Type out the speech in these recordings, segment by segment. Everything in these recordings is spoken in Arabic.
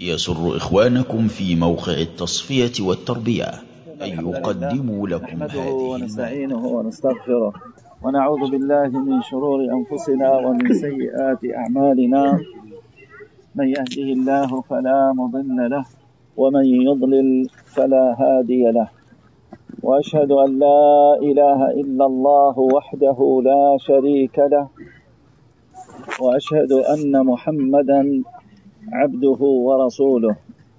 يسر إخوانكم في موقع التصفية والتربية أن يقدموا لكم نحمده هذه ونستعينه ونستغفره ونعوذ بالله من شرور أنفسنا ومن سيئات أعمالنا. من يهده الله فلا مضل له ومن يضلل فلا هادي له، وأشهد أن لا إله إلا الله وحده لا شريك له، وأشهد أن محمدا عبده ورسوله.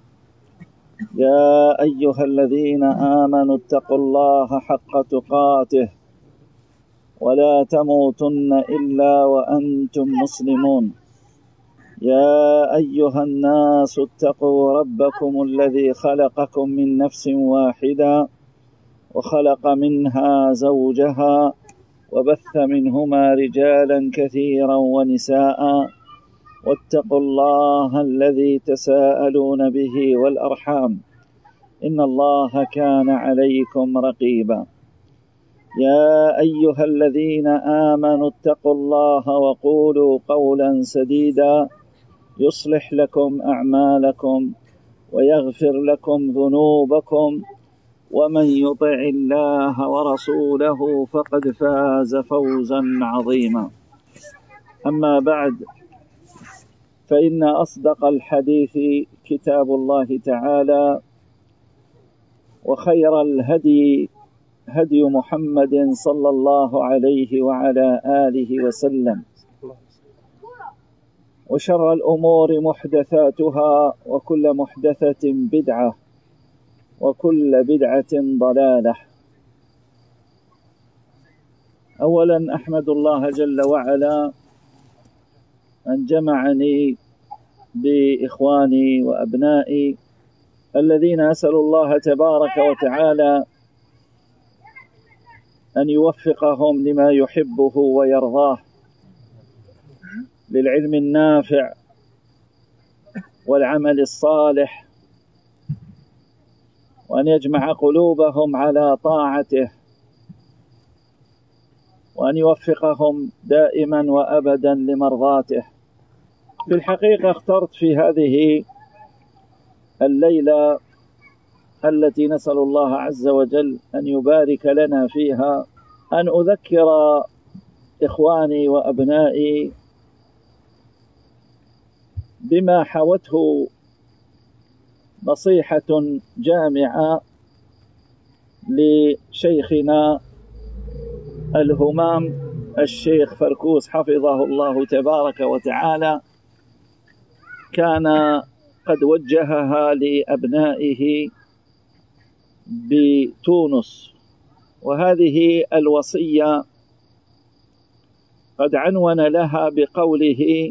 يا أيها الذين آمنوا اتقوا الله حق تقاته ولا تموتن إلا وأنتم مسلمون. يا أيها الناس اتقوا ربكم الذي خلقكم من نفس واحدة وخلق منها زوجها وبث منهما رجالا كثيرا ونساء، واتقوا الله الذي تساءلون به والأرحام إن الله كان عليكم رقيبا. يا أيها الذين آمنوا اتقوا الله وقولوا قولا سديدا يصلح لكم أعمالكم ويغفر لكم ذنوبكم، ومن يطع الله ورسوله فقد فاز فوزا عظيما. أما بعد، فإن أصدق الحديث كتاب الله تعالى، وخير الهدي هدي محمد صلى الله عليه وعلى آله وسلم، وشر الأمور محدثاتها، وكل محدثة بدعة، وكل بدعة ضلالة. أولا أحمد الله جل وعلا أن جمعني بإخواني وأبنائي الذين أسأل الله تبارك وتعالى أن يوفقهم لما يحبه ويرضاه، للعلم النافع والعمل الصالح، وأن يجمع قلوبهم على طاعته، وأن يوفقهم دائما وأبدا لمرضاته. في الحقيقة اخترت في هذه الليلة التي نسأل الله عز وجل أن يبارك لنا فيها أن أذكر إخواني وأبنائي بما حوته نصيحة جامعة لشيخنا الهمام الشيخ فركوس حفظه الله تبارك وتعالى، كان قد وجهها لأبنائه بتونس. وهذه الوصية قد عنون لها بقوله: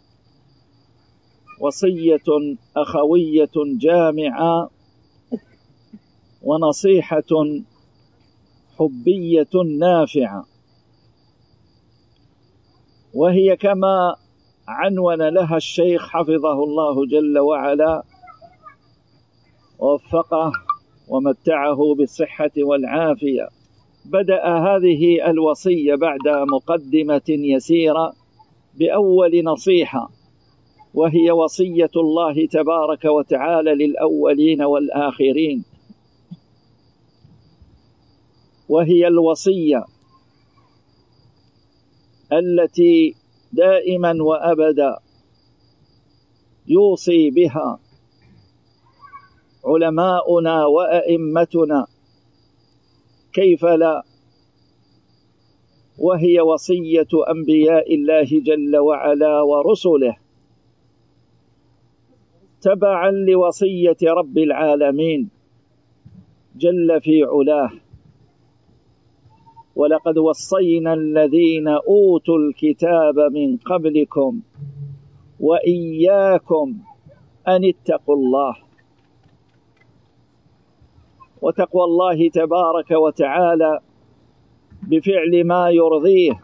وصية أخوية جامعة ونصيحة حبية نافعة. وهي كما عنون لها الشيخ حفظه الله جل وعلا ووفقه ومتعه بالصحة والعافية، بدأ هذه الوصية بعد مقدمة يسيرة بأول نصيحة، وهي وصية الله تبارك وتعالى للأولين والآخرين، وهي الوصية التي دائما وأبدا يوصي بها علماؤنا وأئمتنا، كيف لا؟ وهي وصية أنبياء الله جل وعلا ورسله، تبعا لوصية رب العالمين جل في علاه: ولقد وصينا الذين أوتوا الكتاب من قبلكم وإياكم أن اتقوا الله. وتقوى الله تبارك وتعالى بفعل ما يرضيه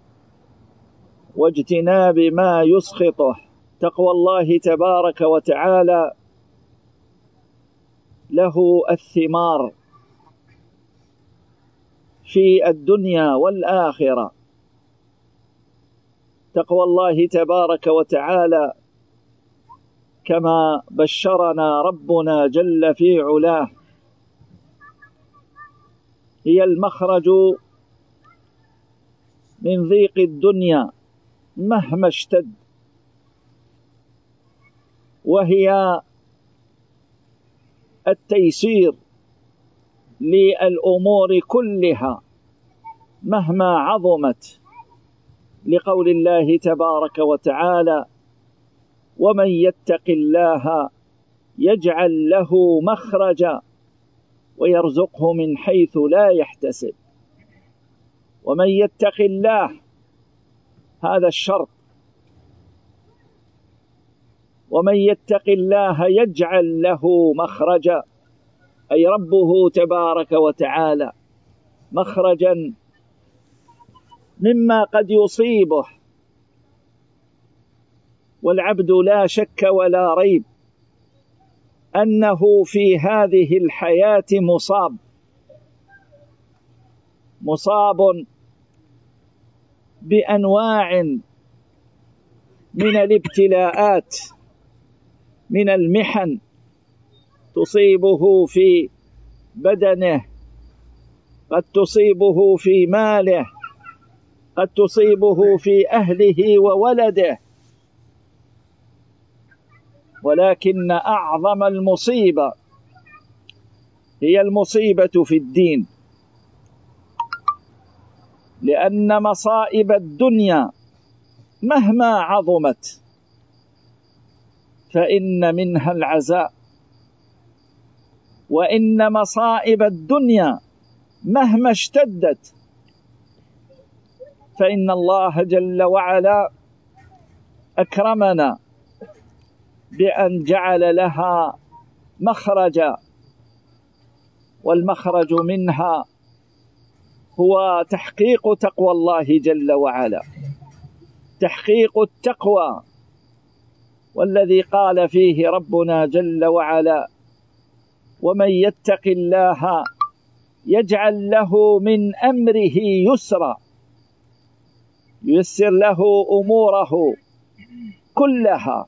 واجتناب ما يسخطه. تقوى الله تبارك وتعالى له الثمار في الدنيا والآخرة. تقوى الله تبارك وتعالى كما بشرنا ربنا جل في علاه، هي المخرج من ضيق الدنيا مهما اشتد، وهي التيسير للأمور كلها مهما عظمت، لقول الله تبارك وتعالى: ومن يتق الله يجعل له مخرجا ويرزقه من حيث لا يحتسب. ومن يتق الله هذا الشرط، ومن يتق الله يجعل له مخرجا، أي ربه تبارك وتعالى مخرجا مما قد يصيبه. والعبد لا شك ولا ريب أنه في هذه الحياة مصاب بأنواع من الابتلاءات، من المحن تصيبه في بدنه، قد تصيبه في ماله، قد تصيبه في أهله وولده. ولكن أعظم المصيبة هي المصيبة في الدين، لأن مصائب الدنيا مهما عظمت فإن منها العزاء، وإن مصائب الدنيا مهما اشتدت فإن الله جل وعلا أكرمنا بأن جعل لها مخرجا، والمخرج منها هو تحقيق تقوى الله جل وعلا، تحقيق التقوى، والذي قال فيه ربنا جل وعلا: ومن يتق الله يجعل له من أمره يسرا، ييسر له أموره كلها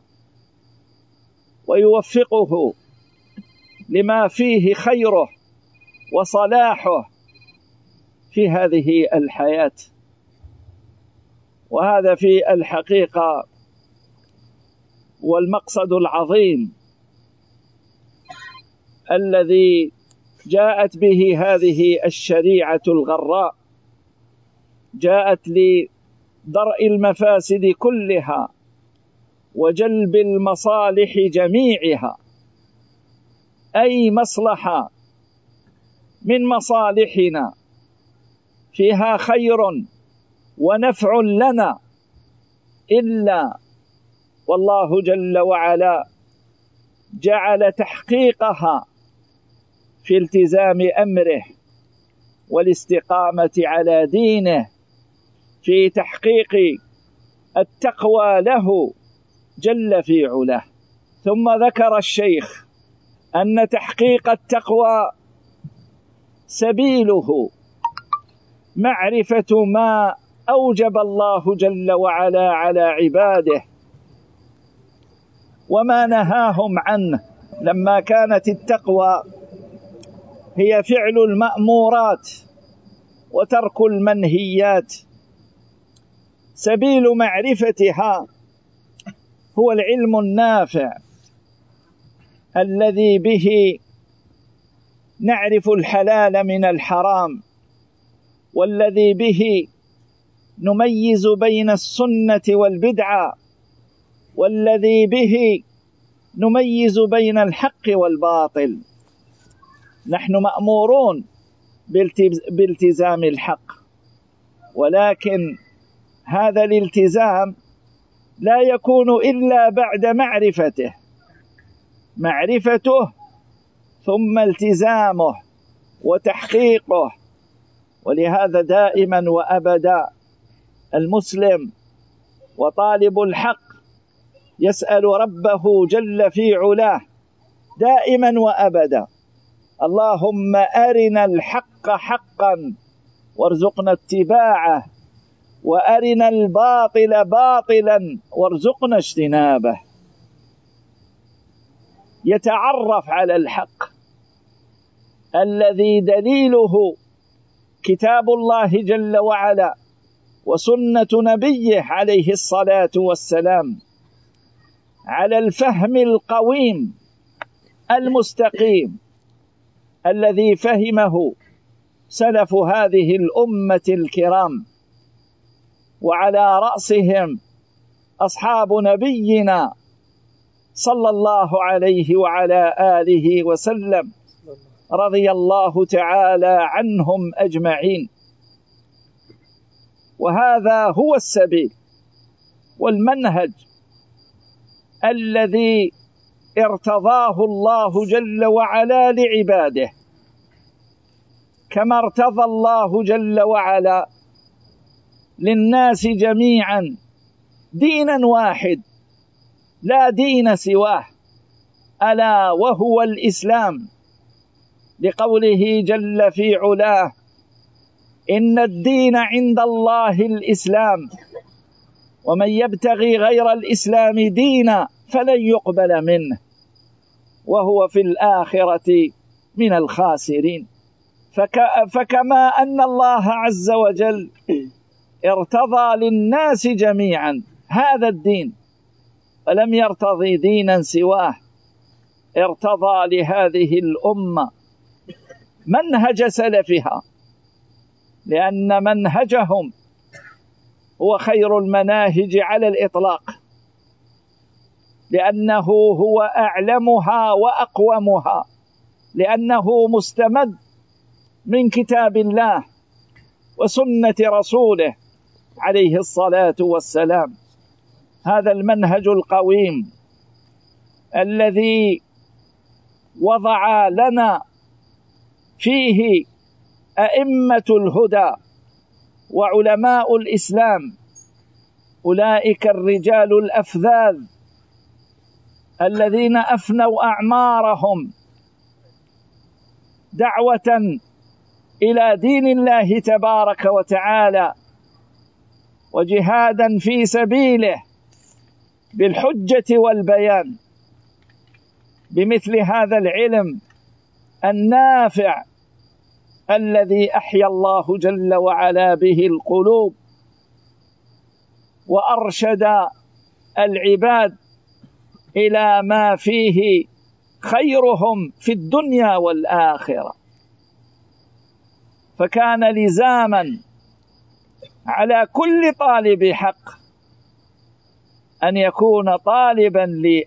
ويوفقه لما فيه خيره وصلاحه في هذه الحياة. وهذا في الحقيقة والمقصد العظيم الذي جاءت به هذه الشريعة الغراء، جاءت لدرء المفاسد كلها وجلب المصالح جميعها. أي مصلحة من مصالحنا فيها خير ونفع لنا إلا والله جل وعلا جعل تحقيقها في التزام أمره والاستقامة على دينه، في تحقيق التقوى له جل في علاه. ثم ذكر الشيخ أن تحقيق التقوى سبيله معرفة ما أوجب الله جل وعلا على عباده وما نهاهم عنه، لما كانت التقوى هي فعل المأمورات وترك المنهيات. سبيل معرفتها هو العلم النافع الذي به نعرف الحلال من الحرام، والذي به نميز بين السنة والبدعة، والذي به نميز بين الحق والباطل. نحن مأمورون بالتزام الحق، ولكن هذا الالتزام لا يكون إلا بعد معرفته ثم التزامه وتحقيقه. ولهذا دائما وأبدا المسلم وطالب الحق يسأل ربه جل في علاه دائما وأبدا: اللهم أرنا الحق حقا وارزقنا اتباعه، وأرنا الباطل باطلا وارزقنا اجتنابه. يتعرف على الحق الذي دليله كتاب الله جل وعلا وسنة نبيه عليه الصلاة والسلام، على الفهم القويم المستقيم الذي فهمه سلف هذه الأمة الكرام، وعلى رأسهم أصحاب نبينا صلى الله عليه وعلى آله وسلم، رضي الله تعالى عنهم أجمعين. وهذا هو السبيل والمنهج الذي ارتضاه الله جل وعلا لعباده، كما ارتضى الله جل وعلا للناس جميعا دينا واحد لا دين سواه، ألا وهو الإسلام، لقوله جل في علاه: إن الدين عند الله الإسلام ومن يبتغي غير الإسلام دينا فلن يقبل منه وهو في الآخرة من الخاسرين. فكما أن الله عز وجل ارتضى للناس جميعا هذا الدين ولم يرتضي دينا سواه، ارتضى لهذه الأمة منهج سلفها، لأن منهجهم هو خير المناهج على الإطلاق، لأنه هو أعلمها وأقومها، لأنه مستمد من كتاب الله وسنة رسوله عليه الصلاة والسلام. هذا المنهج القويم الذي وضع لنا فيه أئمة الهدى وعلماء الإسلام، أولئك الرجال الأفذاذ الذين أفنوا أعمارهم دعوة إلى دين الله تبارك وتعالى وجهادا في سبيله بالحجة والبيان، بمثل هذا العلم النافع الذي أحيا الله جل وعلا به القلوب وأرشد العباد إلى ما فيه خيرهم في الدنيا والآخرة. فكان لزاما على كل طالب حق أن يكون طالبا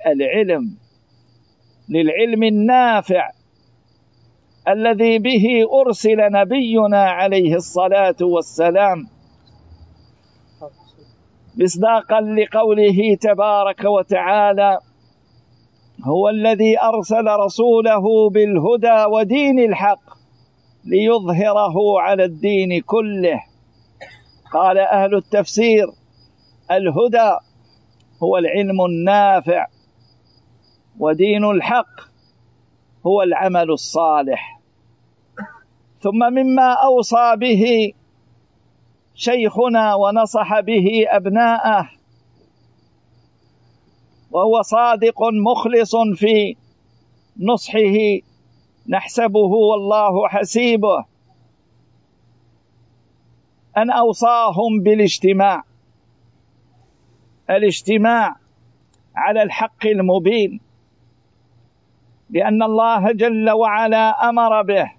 للعلم النافع الذي به أرسل نبينا عليه الصلاة والسلام، مصداقا لقوله تبارك وتعالى: هو الذي أرسل رسوله بالهدى ودين الحق ليظهره على الدين كله. قال أهل التفسير: الهدى هو العلم النافع، ودين الحق هو العمل الصالح. ثم مما أوصى به شيخنا ونصح به أبناءه، وهو صادق مخلص في نصحه نحسبه والله حسيبه، أن أوصاهم الاجتماع على الحق المبين، لأن الله جل وعلا أمر به،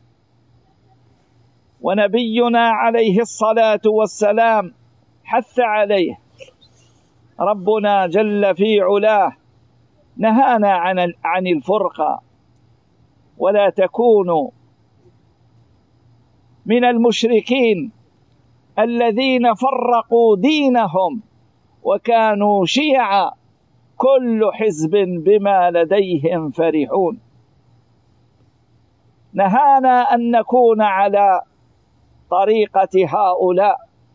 ونبينا عليه الصلاة والسلام حث عليه. ربنا جل في علاه نهانا عن الفرقة: ولا تكونوا من المشركين الذين فرقوا دينهم وكانوا شيعا كل حزب بما لديهم فرحون. نهانا أن نكون على طريقة هؤلاء،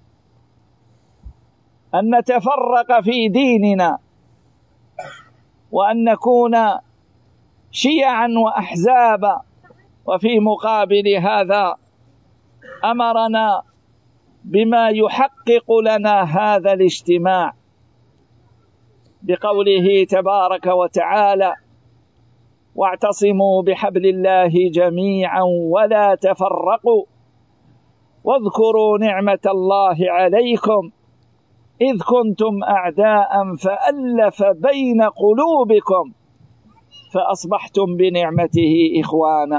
أن نتفرق في ديننا وأن نكون شيعا وأحزابا. وفي مقابل هذا أمرنا بما يحقق لنا هذا الاجتماع بقوله تبارك وتعالى: واعتصموا بحبل الله جميعا ولا تفرقوا واذكروا نعمة الله عليكم إذ كنتم أعداء فألف بين قلوبكم فأصبحتم بنعمته إخوانا.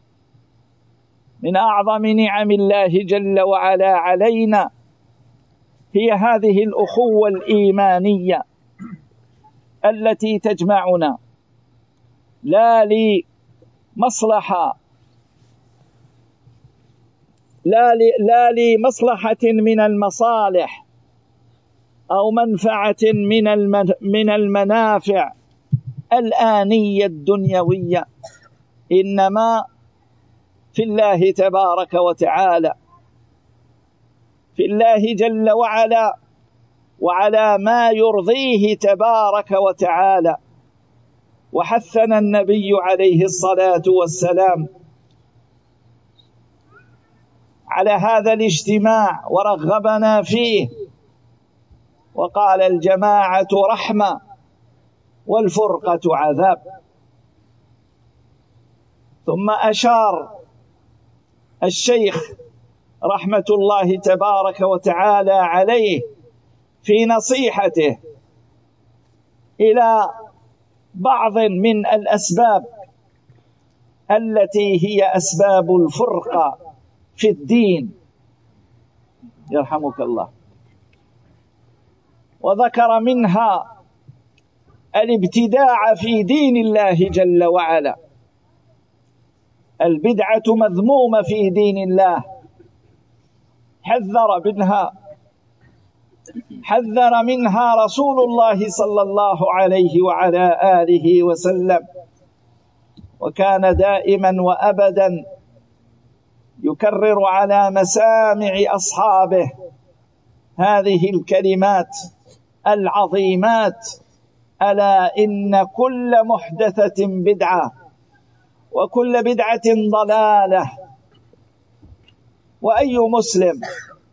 من أعظم نعم الله جل وعلا علينا هي هذه الأخوة الإيمانية التي تجمعنا لا لمصلحة لمصلحة من المصالح أو منفعة من المنافع الآنية الدنيوية، إنما في الله تبارك وتعالى، في الله جل وعلا، وعلى ما يرضيه تبارك وتعالى. وحثنا النبي عليه الصلاة والسلام على هذا الاجتماع ورغبنا فيه، وقال: الجماعة رحمة والفرقة عذاب. ثم أشار الشيخ رحمة الله تبارك وتعالى عليه في نصيحته إلى بعض من الأسباب التي هي أسباب الفرقة في الدين، يرحمك الله، وذكر منها الابتداع في دين الله جل وعلا. البدعة مذمومة في دين الله، حذر منها رسول الله صلى الله عليه وعلى آله وسلم، وكان دائما وأبدا يكرر على مسامع أصحابه هذه الكلمات العظيمات: ألا إن كل محدثة بدعة وكل بدعة ضلالة. وأي مسلم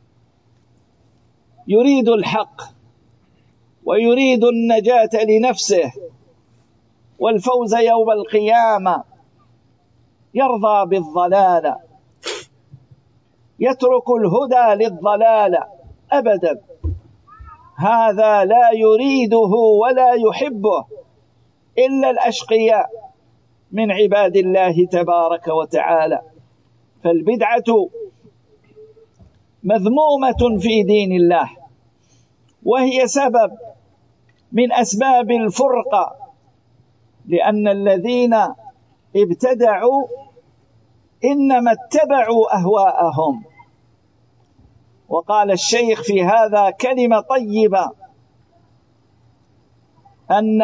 يريد الحق ويريد النجاة لنفسه والفوز يوم القيامة يرضى بالضلالة، يترك الهدى للضلالة أبدا؟ هذا لا يريده ولا يحبه إلا الأشقياء من عباد الله تبارك وتعالى. فالبدعة مذمومة في دين الله، وهي سبب من أسباب الفرقة، لأن الذين ابتدعوا إنما اتبعوا أهواءهم. وقال الشيخ في هذا كلمة طيبة: أن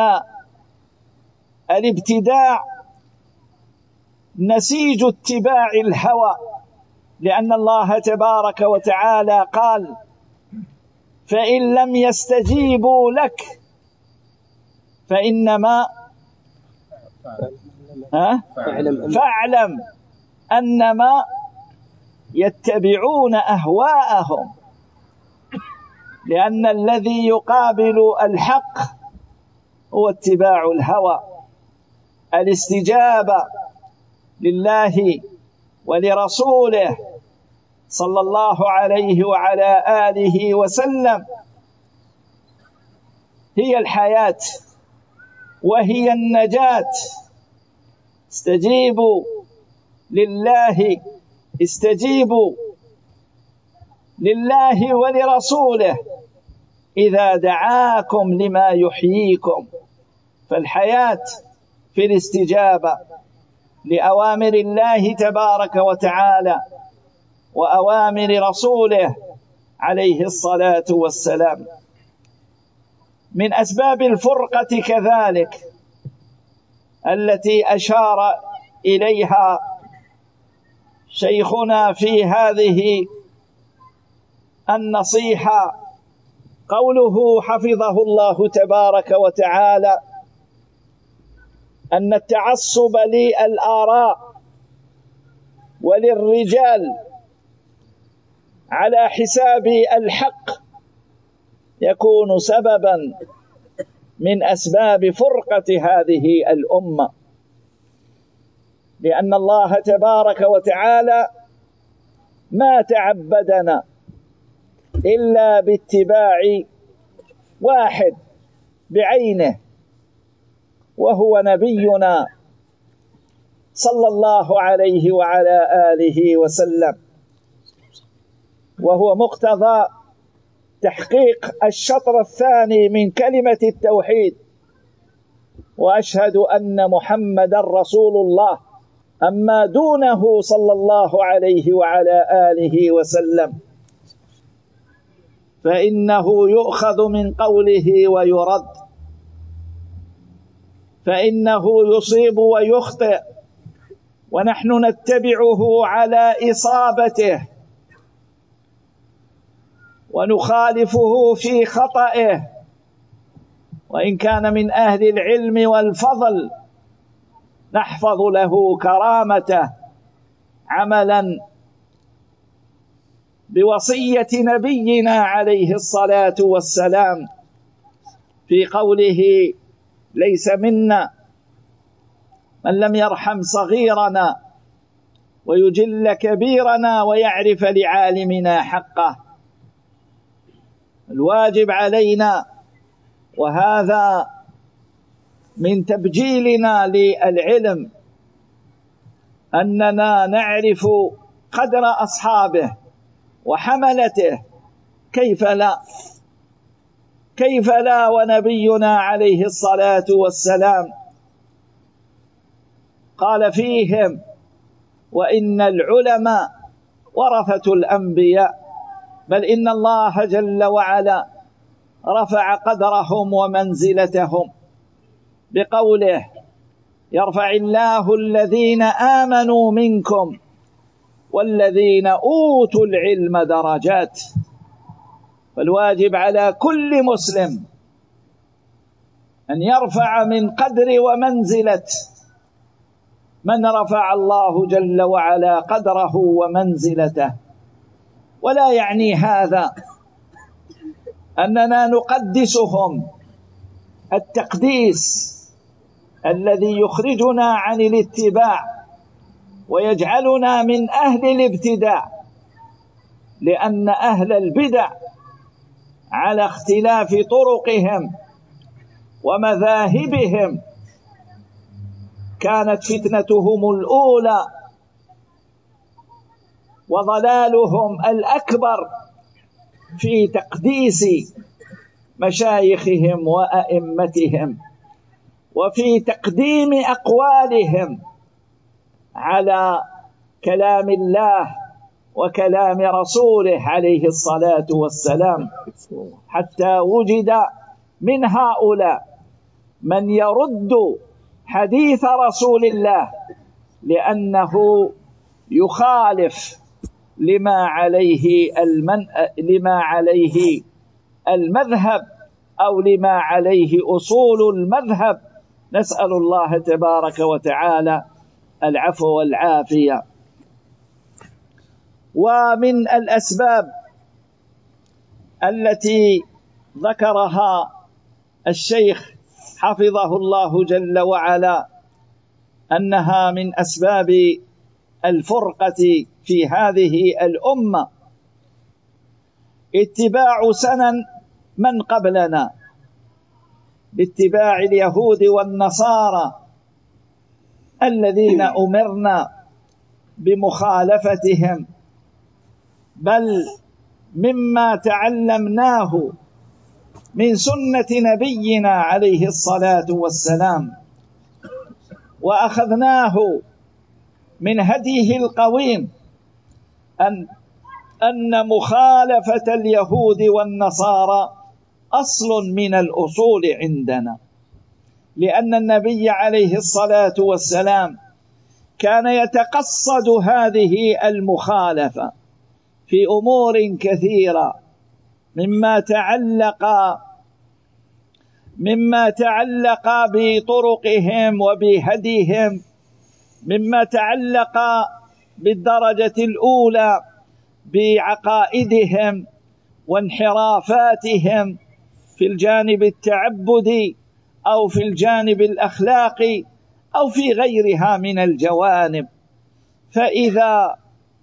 الابتداع نسيج اتباع الهوى، لأن الله تبارك وتعالى قال: فإن لم يستجيبوا لك فإنما فاعلم أنما يتبعون أهواءهم، لأن الذي يقابل الحق هو اتباع الهوى. الاستجابة لله ولرسوله صلى الله عليه وعلى آله وسلم هي الحياة وهي النجاة. استجيبوا لله ولرسوله إذا دعاكم لما يحييكم. فالحياة في الاستجابة لأوامر الله تبارك وتعالى وأوامر رسوله عليه الصلاة والسلام. من أسباب الفرقة كذلك التي أشار إليها شيخنا في هذه النصيحة قوله حفظه الله تبارك وتعالى: أن التعصب للآراء وللرجال على حساب الحق يكون سببا من أسباب فرقة هذه الأمة. لأن الله تبارك وتعالى ما تعبدنا إلا باتباع واحد بعينه، وهو نبينا صلى الله عليه وعلى آله وسلم، وهو مقتضى تحقيق الشطر الثاني من كلمة التوحيد: وأشهد أن محمدا رسول الله. أما دونه صلى الله عليه وعلى آله وسلم فإنه يؤخذ من قوله ويرد، فإنه يصيب ويخطئ، ونحن نتبعه على إصابته ونخالفه في خطئه، وإن كان من أهل العلم والفضل نحفظ له كرامته عملا بوصية نبينا عليه الصلاة والسلام في قوله: ليس منا من لم يرحم صغيرنا ويجل كبيرنا ويعرف لعالمنا حقه. الواجب علينا، وهذا من تبجيلنا للعلم، أننا نعرف قدر أصحابه وحملته. كيف لا ونبينا عليه الصلاة والسلام قال فيهم: وإن العلماء ورثة الأنبياء، بل إن الله جل وعلا رفع قدرهم ومنزلتهم بقوله: يرفع الله الذين آمنوا منكم والذين أوتوا العلم درجات. فالواجب على كل مسلم أن يرفع من قدر ومنزلة من رفع الله جل وعلا قدره ومنزلته. ولا يعني هذا أننا نقدسهم التقديس الذي يخرجنا عن الاتباع ويجعلنا من أهل الابتداع، لأن أهل البدع على اختلاف طرقهم ومذاهبهم كانت فتنتهم الأولى وضلالهم الأكبر في تقديس مشايخهم وأئمتهم، وفي تقديم أقوالهم على كلام الله وكلام رسوله عليه الصلاة والسلام، حتى وجد من هؤلاء من يرد حديث رسول الله لأنه يخالف لما عليه المذهب أو لما عليه أصول المذهب. نسأل الله تبارك وتعالى العفو والعافية. ومن الأسباب التي ذكرها الشيخ حفظه الله جل وعلا أنها من أسباب الفرقة في هذه الأمة اتباع سنن من قبلنا، باتباع اليهود والنصارى الذين أمرنا بمخالفتهم، بل مما تعلمناه من سنة نبينا عليه الصلاة والسلام وأخذناه من هديه القويم أن مخالفة اليهود والنصارى أصل من الأصول عندنا، لأن النبي عليه الصلاة والسلام كان يتقصد هذه المخالفة في أمور كثيرة مما تعلق بطرقهم وبهديهم، مما تعلق بالدرجة الأولى بعقائدهم وانحرافاتهم في الجانب التعبدي أو في الجانب الأخلاقي أو في غيرها من الجوانب. فإذا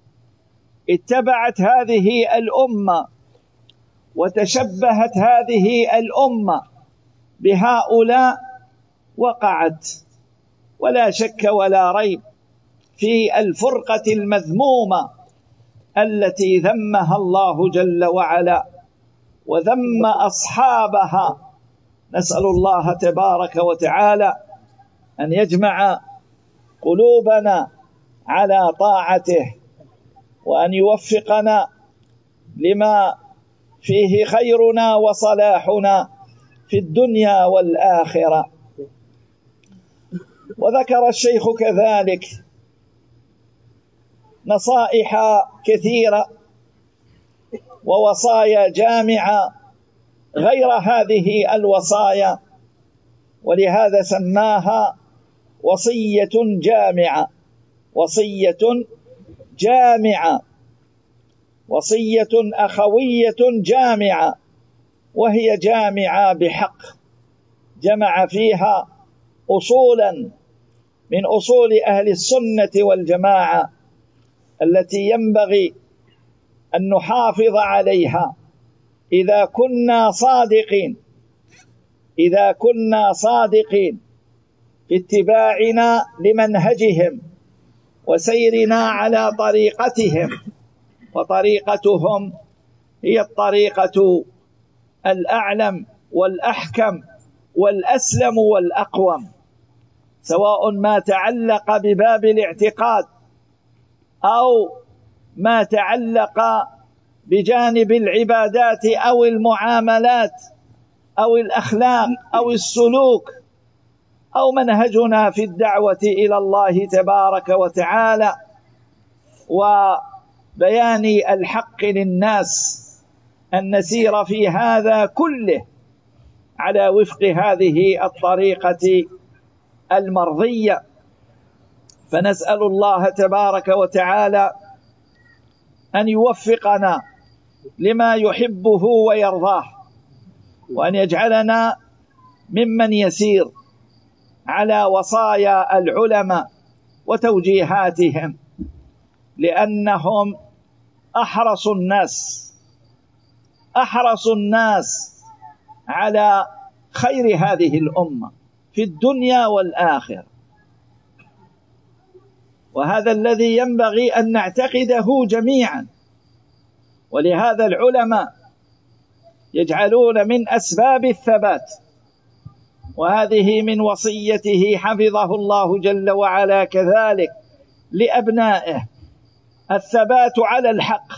اتبعت هذه الأمة وتشبهت هذه الأمة بهؤلاء وقعت ولا شك ولا ريب في الفرقة المذمومة التي ذمها الله جل وعلا وذم أصحابها. نسأل الله تبارك وتعالى أن يجمع قلوبنا على طاعته، وأن يوفقنا لما فيه خيرنا وصلاحنا في الدنيا والآخرة. وذكر الشيخ كذلك نصائح كثيرة ووصايا جامعة غير هذه الوصايا، ولهذا سماها وصية جامعة. وصية جامعة، وصية أخوية جامعة، وهي جامعة بحق، جمع فيها أصولا من أصول أهل السنة والجماعة التي ينبغي أن نحافظ عليها إذا كنا صادقين في اتباعنا لمنهجهم وسيرنا على طريقتهم. وطريقتهم هي الطريقة الأعلم والأحكم والأسلم والأقوم، سواء ما تعلق بباب الاعتقاد أو ما تعلق بجانب العبادات أو المعاملات أو الأخلاق أو السلوك أو منهجنا في الدعوة إلى الله تبارك وتعالى وبيان الحق للناس، أن نسير في هذا كله على وفق هذه الطريقة المرضية. فنسأل الله تبارك وتعالى أن يوفقنا لما يحبه ويرضاه، وأن يجعلنا ممن يسير على وصايا العلماء وتوجيهاتهم، لأنهم أحرص الناس على خير هذه الأمة في الدنيا والآخرة. وهذا الذي ينبغي أن نعتقده جميعا. ولهذا العلماء يجعلون من أسباب الثبات، وهذه من وصيته حفظه الله جل وعلا كذلك لأبنائه، الثبات على الحق.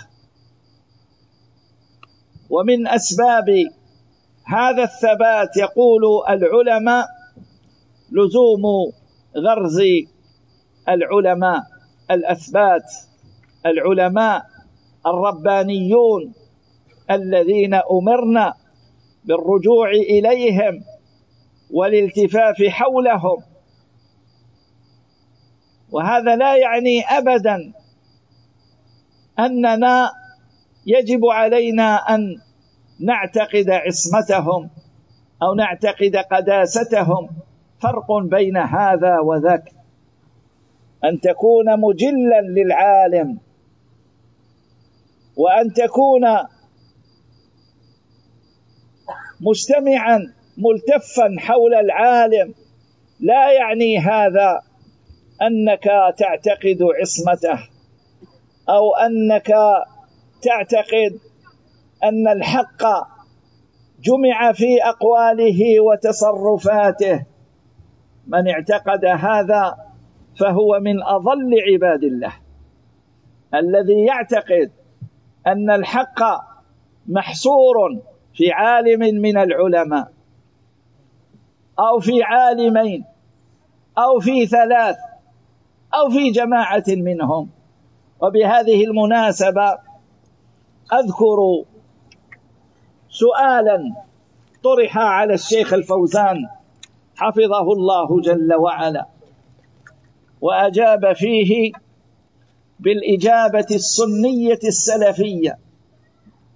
ومن أسباب هذا الثبات يقول العلماء لزوم غرز العلماء الأثبات، العلماء الربانيون الذين أمرنا بالرجوع إليهم والالتفاف حولهم. وهذا لا يعني أبدا أننا يجب علينا أن نعتقد عصمتهم أو نعتقد قداستهم. فرق بين هذا وذاك، أن تكون مجلا للعالم وأن تكون مجتمعا ملتفا حول العالم لا يعني هذا أنك تعتقد عصمته أو أنك تعتقد أن الحق جمع في أقواله وتصرفاته. من اعتقد هذا فهو من أضل عباد الله، الذي يعتقد أن الحق محصور في عالم من العلماء أو في عالمين أو في ثلاث أو في جماعة منهم. وبهذه المناسبة أذكر سؤالا طرح على الشيخ الفوزان حفظه الله جل وعلا، وأجاب فيه بالإجابة السنية السلفية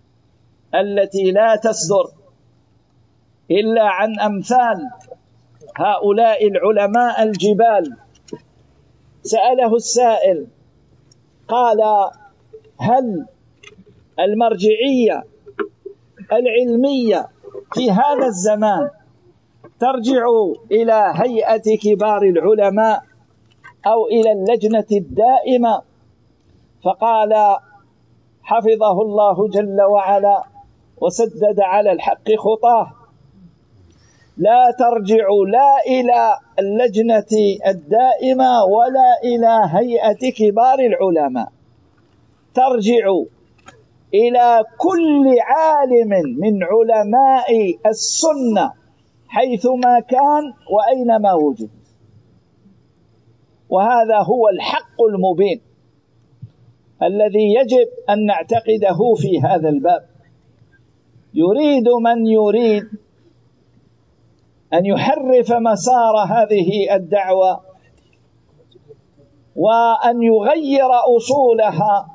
التي لا تصدر إلا عن أمثال هؤلاء العلماء الجبال. سأله السائل قال: هل المرجعية العلمية في هذا الزمان ترجع إلى هيئة كبار العلماء أو إلى اللجنة الدائمة؟ فقال حفظه الله جل وعلا وسدد على الحق خطاه: لا ترجع لا إلى اللجنة الدائمة ولا إلى هيئة كبار العلماء، ترجع إلى كل عالم من علماء السنة حيثما كان وأينما وجد. وهذا هو الحق المبين الذي يجب أن نعتقده في هذا الباب. يريد من يريد أن يحرف مسار هذه الدعوة وأن يغير أصولها،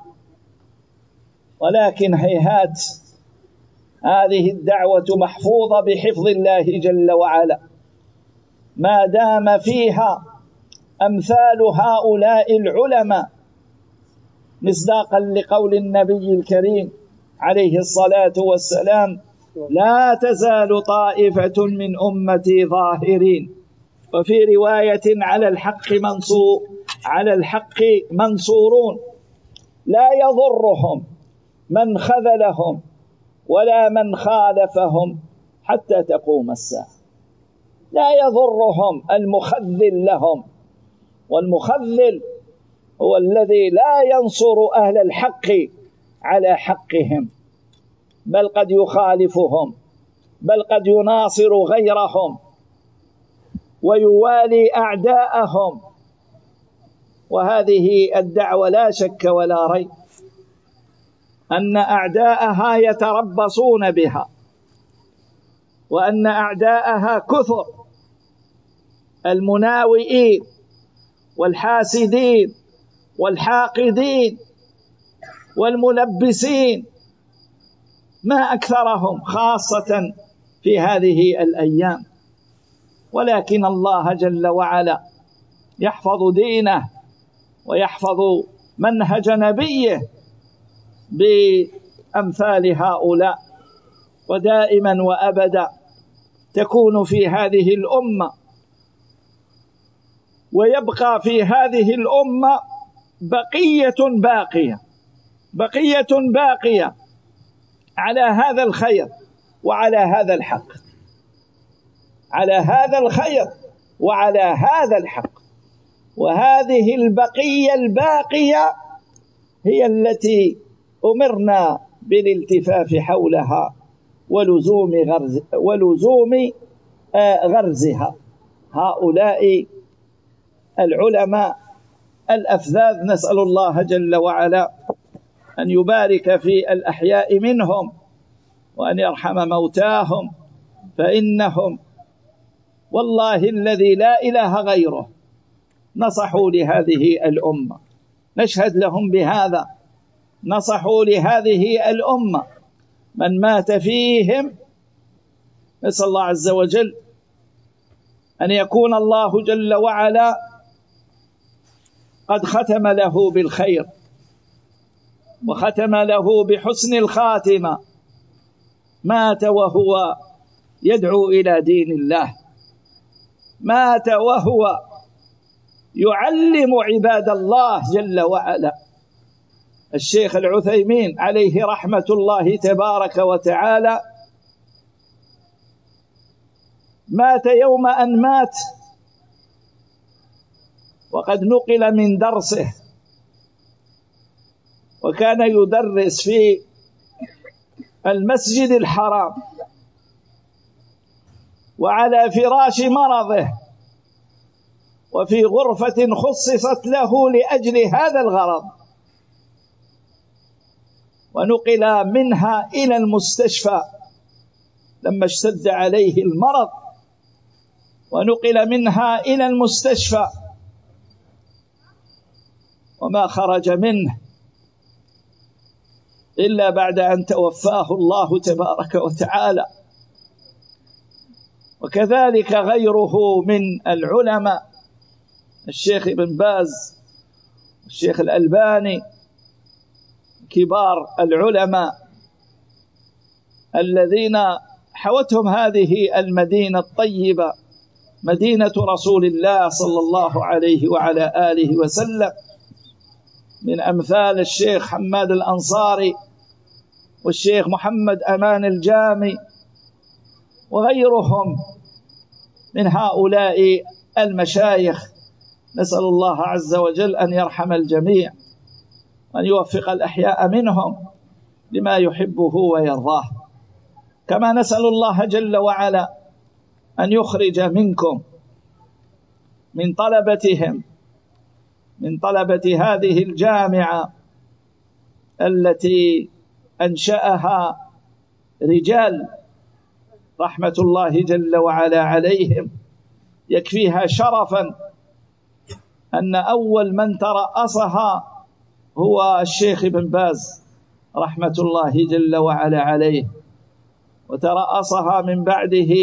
ولكن هيهات، هذه الدعوة محفوظة بحفظ الله جل وعلا ما دام فيها أمثال هؤلاء العلماء، مصداقا لقول النبي الكريم عليه الصلاة والسلام: لا تزال طائفة من أمتي ظاهرين. وفي رواية: على الحق منصورون، لا يضرهم من خذلهم ولا من خالفهم حتى تقوم الساعة. لا يضرهم المخذل لهم، والمخذل هو الذي لا ينصر أهل الحق على حقهم، بل قد يخالفهم، بل قد يناصر غيرهم ويوالي أعداءهم. وهذه الدعوة لا شك ولا ريب أن أعداءها يتربصون بها، وأن أعداءها كثر: المناوئين والحاسدين والحاقدين والملبسين، ما أكثرهم، خاصة في هذه الأيام. ولكن الله جل وعلا يحفظ دينه ويحفظ منهج نبيه بأمثال هؤلاء، ودائما وأبدا تكون في هذه الأمة ويبقى في هذه الأمة بقية باقية على هذا الخير وعلى هذا الحق، على هذا الخير وعلى هذا الحق. وهذه البقية الباقية هي التي أمرنا بالالتفاف حولها ولزوم غرزها. هؤلاء العلماء الأفذاذ نسأل الله جل وعلا أن يبارك في الأحياء منهم وأن يرحم موتاهم، فإنهم والله الذي لا إله غيره نصحوا لهذه الأمة، نشهد لهم بهذا، نصحوا لهذه الأمة. من مات فيهم نسأل الله عز وجل أن يكون الله جل وعلا قد ختم له بالخير وختم له بحسن الخاتمة، مات وهو يدعو إلى دين الله، مات وهو يعلم عباد الله جل وعلا. الشيخ العثيمين عليه رحمة الله تبارك وتعالى مات يوم أن مات وقد نقل من درسه، وكان يدرس في المسجد الحرام وعلى فراش مرضه وفي غرفة خصصت له لأجل هذا الغرض، ونقل منها إلى المستشفى لما اشتد عليه المرض، ونقل منها إلى المستشفى وما خرج منه إلا بعد أن توفاه الله تبارك وتعالى. وكذلك غيره من العلماء، الشيخ ابن باز، الشيخ الألباني، كبار العلماء الذين حوتهم هذه المدينة الطيبة، مدينة رسول الله صلى الله عليه وعلى آله وسلم، من أمثال الشيخ حماد الأنصاري والشيخ محمد أمان الجامي وغيرهم من هؤلاء المشايخ. نسأل الله عز وجل أن يرحم الجميع وأن يوفق الأحياء منهم لما يحبه ويرضاه، كما نسأل الله جل وعلا أن يخرج منكم من طلبتهم، من طلبة هذه الجامعة التي أنشأها رجال رحمة الله جل وعلا عليهم، يكفيها شرفا أن أول من ترأسها هو الشيخ ابن باز رحمة الله جل وعلا عليه، وترأسها من بعده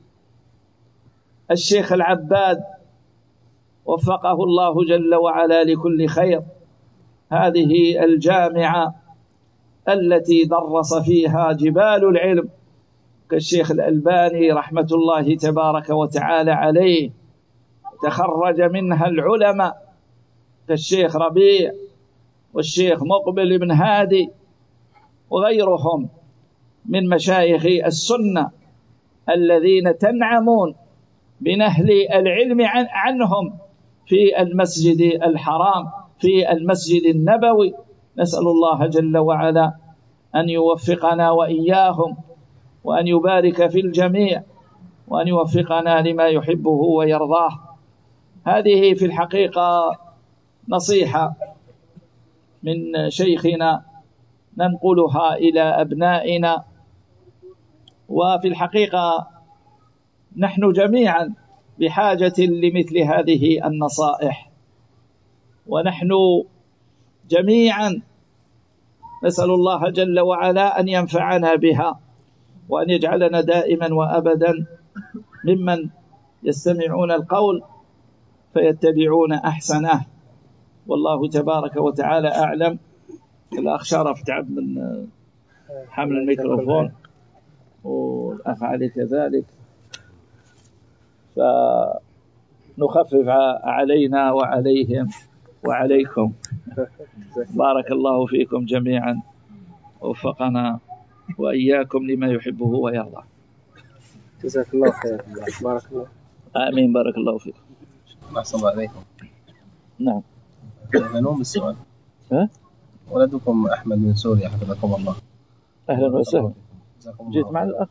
الشيخ العباد وفقه الله جل وعلا لكل خير. هذه الجامعة التي درس فيها جبال العلم كالشيخ الألباني رحمة الله تبارك وتعالى عليه، تخرج منها العلماء كالشيخ ربيع والشيخ مقبل بن هادي وغيرهم من مشايخ السنة الذين تنعمون بنهل العلم عنهم في المسجد الحرام، في المسجد النبوي. نسأل الله جل وعلا أن يوفقنا وإياهم وأن يبارك في الجميع وأن يوفقنا لما يحبه ويرضاه. هذه في الحقيقة نصيحة من شيخنا ننقلها إلى أبنائنا، وفي الحقيقة نحن جميعا بحاجة لمثل هذه النصائح، ونحن جميعا نسأل الله جل وعلا أن ينفعنا بها وأن يجعلنا دائما وأبدا ممن يستمعون القول فيتبعون أحسنه. والله تبارك وتعالى أعلم. الأخ شرف تعب من حمل الميكروفون والأخ علي كذلك، فنخفف علينا وعليهم وعليكم. بارك الله فيكم جميعا ووفقنا وإياكم لما يحبه ويرضى. جزاك الله خير. بارك الله. آمين. بارك الله فيكم. أحسن الله عليكم. نعم. نوم السؤال. ولدكم أحمد من سوريا حفظكم الله. أهلا وسهلا. جيت مع الأخ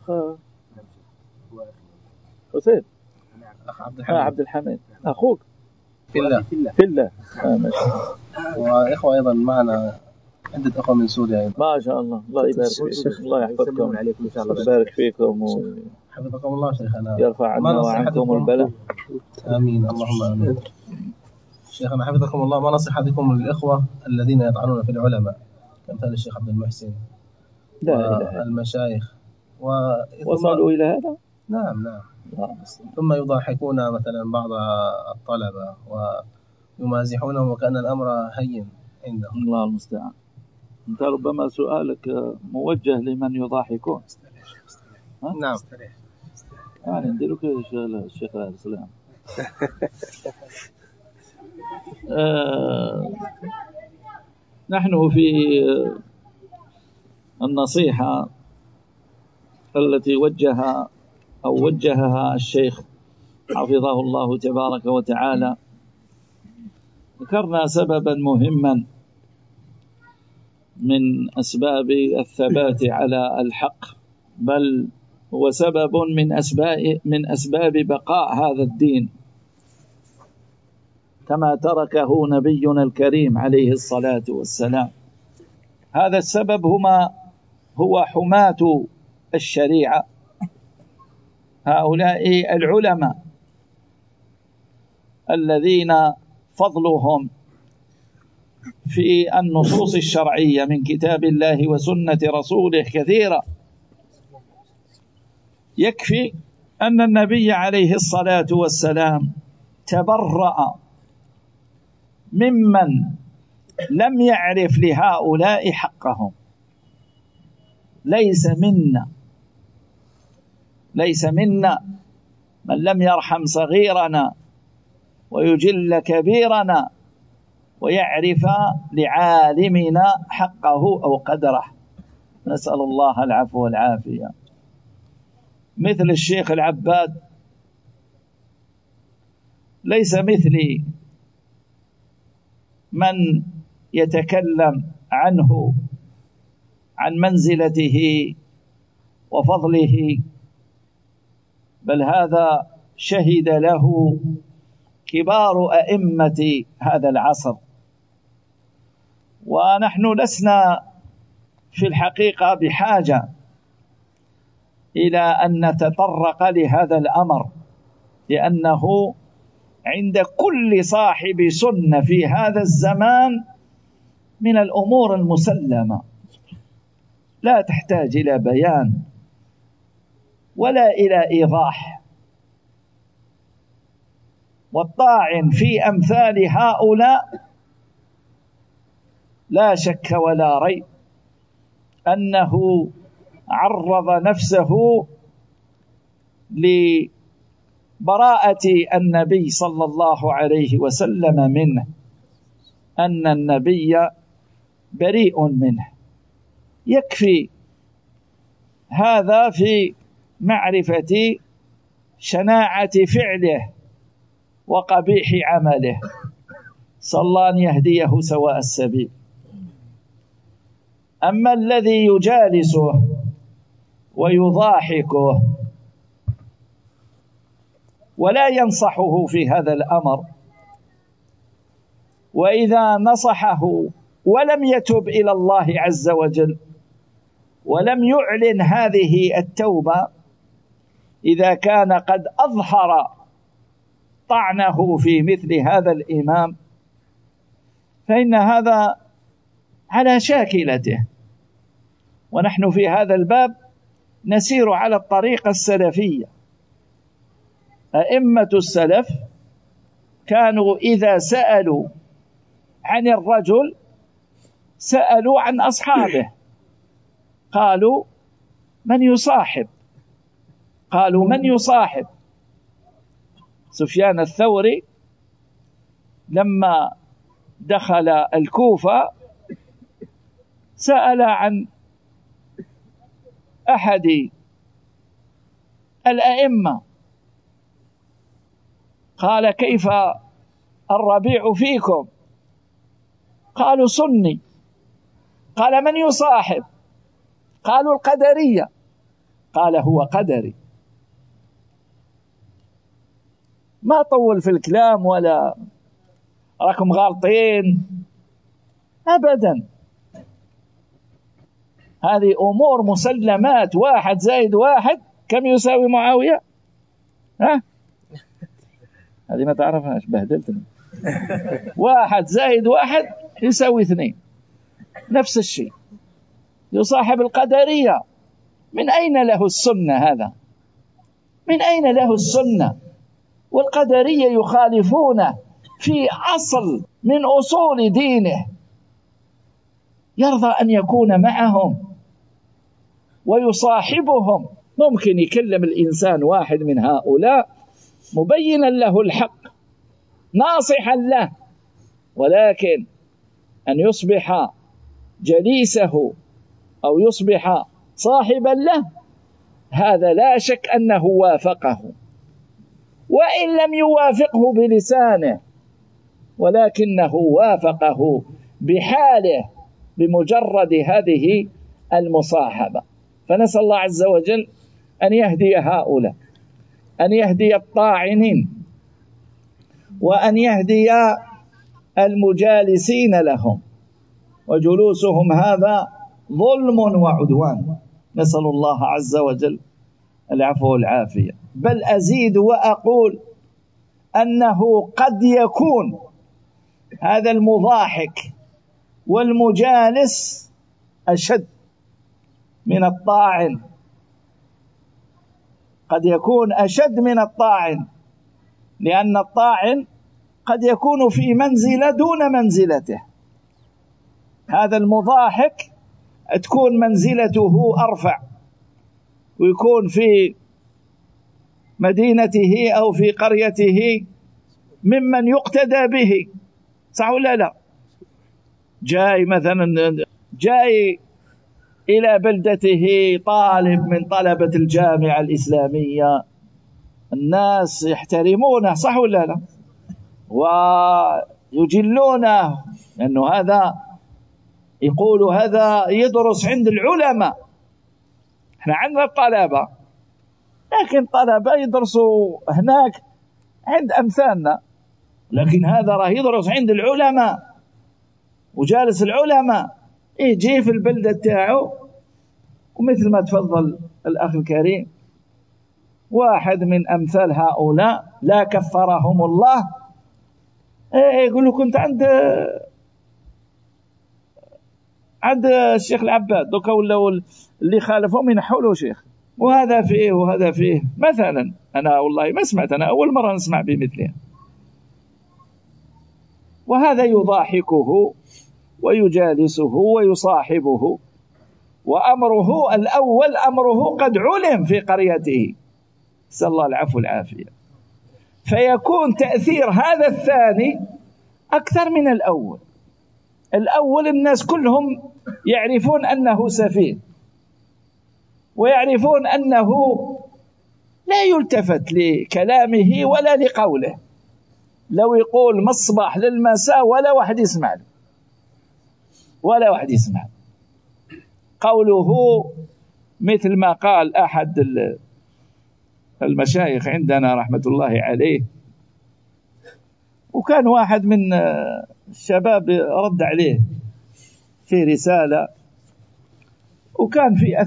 حسين. أخ عبد الحميد. عبد الحميد أخوك في الله. في الله. وإخوة أيضا معنا عدة أخوة من سوريا أيضا. ما شاء الله. الله يبارك فيكم. الله يحفظكم. عليكم إن شاء الله. يبارك فيكم حفظكم الله شيخنا. يرفع عنا وعنكم البلاء. آمين. اللهم آمين. شيخنا حفظكم الله، ما نصيحتكم للإخوة الذين يطعنون في العلماء كمثال الشيخ عبد المحسن والمشايخ وصلوا إلى هذا؟ نعم. ثم يضاحكون مثلا بعض الطلبة ويمازحونهم وكأن الأمر هين عندهم. الله المستعان. أنت ربما سؤالك موجه لمن يضاحكون. نعم. يعني نديرك الشيخ الإسلام. نحن في النصيحة التي وجهها الشيخ حفظه الله تبارك وتعالى ذكرنا سببا مهما من أسباب الثبات على الحق، بل هو سبب من أسباب بقاء هذا الدين كما تركه نبينا الكريم عليه الصلاة والسلام. هذا السبب هو حماة الشريعة، هؤلاء العلماء الذين فضلهم في النصوص الشرعية من كتاب الله وسنة رسوله كثيرة. يكفي أن النبي عليه الصلاة والسلام تبرأ ممن لم يعرف لهؤلاء حقهم. ليس منا من لم يرحم صغيرنا ويجل كبيرنا ويعرف لعالمنا حقه أو قدره. نسأل الله العفو والعافية. مثل الشيخ العباد ليس مثلي من يتكلم عنه عن منزلته وفضله، بل هذا شهد له كبار أئمة هذا العصر، ونحن لسنا في الحقيقة بحاجة إلى أن نتطرق لهذا الأمر، لأنه عند كل صاحب سنة في هذا الزمان من الأمور المسلمة، لا تحتاج إلى بيان ولا إلى إيضاح. والطاعن في أمثال هؤلاء لا شك ولا ريب أنه عرض نفسه لبراءة النبي صلى الله عليه وسلم منه، أن النبي بريء منه. يكفي هذا في معرفة شناعة فعله وقبيح عمله، صلى الله أن يهديه سواء السبيل. أما الذي يجالسه ويضاحكه ولا ينصحه في هذا الأمر، وإذا نصحه ولم يتب إلى الله عز وجل ولم يعلن هذه التوبة، إذا كان قد أظهر طعنه في مثل هذا الإمام، فإن هذا على شاكلته. ونحن في هذا الباب نسير على الطريقة السلفية. أئمة السلف كانوا إذا سألوا عن الرجل سألوا عن أصحابه، قالوا من يصاحب؟ قالوا من يصاحب؟ سفيان الثوري لما دخل الكوفة سأل عن أحد الأئمة، قال كيف الربيع فيكم؟ قالوا سني. قال من يصاحب؟ قالوا القدرية. قال هو قدري. ما طول في الكلام ولا راكم غالطين أبدا. هذه أمور مسلمات. 1 زائد 1 كم يساوي معاوية؟ ها؟ هذه ما تعرفهاش، بهدلتني. 1 زائد 1 يساوي 2. نفس الشيء. يصاحب القدرية. من أين له السنة هذا؟ من أين له السنة؟ والقدرية يخالفونه في أصل من أصول دينه، يرضى أن يكون معهم ويصاحبهم. ممكن يكلم الإنسان واحد من هؤلاء مبينا له الحق ناصحا له، ولكن أن يصبح جليسه أو يصبح صاحبا له، هذا لا شك أنه وافقه، وإن لم يوافقه بلسانه، ولكنه وافقه بحاله بمجرد هذه المصاحبة. فنسأل الله عز وجل أن يهدي هؤلاء، أن يهدي الطاعنين، وأن يهدي المجالسين لهم، وجلوسهم هذا ظلم وعدوان. نسأل الله عز وجل العفو والعافية. بل أزيد وأقول أنه قد يكون هذا المضاحك والمجالس أشد من الطاعن، قد يكون أشد من الطاعن، لأن الطاعن قد يكون في منزلة دون منزلته، هذا المضاحك تكون منزلته أرفع، ويكون في مدينته أو في قريته ممن يقتدى به، صح ولا لا؟ جاي مثلا جاي إلى بلدته طالب من طلبة الجامعة الإسلامية، الناس يحترمونه، صح ولا لا؟ ويجلونه، لأنه هذا يقول هذا يدرس عند العلماء. احنا عندنا الطلبة، لكن طلبة يدرسوا هناك عند أمثالنا، لكن هذا راه يدرس عند العلماء وجالس العلماء، يجي في البلدة تاعو. ومثل ما تفضل الأخ الكريم، واحد من أمثال هؤلاء لا كفرهم الله، يقول له كنت عند الشيخ العباد دوكا، ولا اللي خالفهم ينحوا له شيخ، وهذا فيه وهذا فيه مثلا. أنا والله ما سمعت، أنا أول مرة نسمع بمثله. وهذا يضاحكه ويجالسه ويصاحبه، وأمره الأول أمره قد علم في قريته، نسأل الله العفو والعافية، فيكون تأثير هذا الثاني أكثر من الأول. الأول الناس كلهم يعرفون أنه سفيه، ويعرفون أنه لا يلتفت لكلامه ولا لقوله، لو يقول مصباح للمساء ولا واحد يسمع له، ولا واحد يسمع قوله. مثل ما قال أحد المشايخ عندنا رحمة الله عليه، وكان واحد من الشباب رد عليه في رسالة، وكان في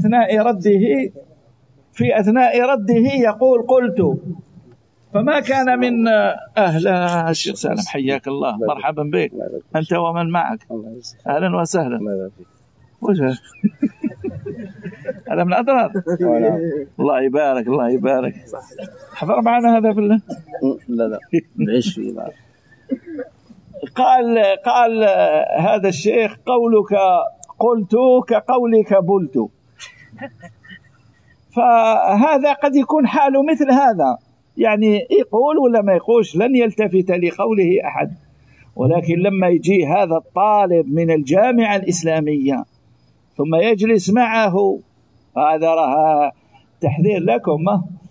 أثناء رده يقول قلت، فما كان من أهل الشيخ سالم، حياك الله، مرحبا بك أنت ومن معك، أهلا وسهلا. وجه هذا من أضرار. الله يبارك، الله يبارك. حضر معنا هذا بالله؟ لا نعيش فيه. قال هذا الشيخ قولك قلت كقولك بلت. فهذا قد يكون حاله مثل هذا، يعني يقول ولا ما يقولش، لن يلتفت لقوله أحد. ولكن لما يجي هذا الطالب من الجامعة الإسلامية ثم يجلس معه، هذا راه تحذير لكم،